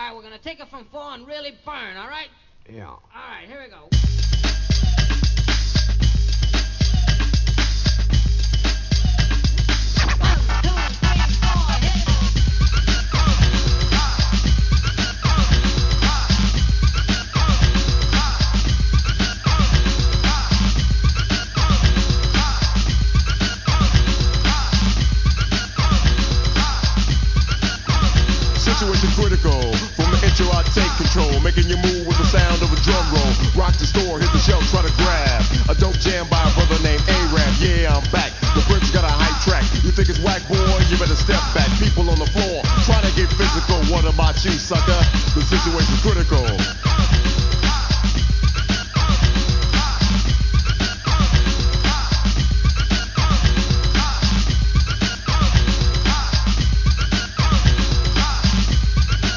right, we're gonna take it from 4 and really burn, all right? Yeah. All right, here we go. Situation critical. From the intro I take control, making you move with the sound of a drum roll. Rock the store, hit the shelf, try to grab a dope jam by a brother named A-Rap. Yeah, I'm back. The Prince got a hype track. You think it's whack, boy? You better step back. People on the floor try to get physical. What about you, sucker? The situation's critical.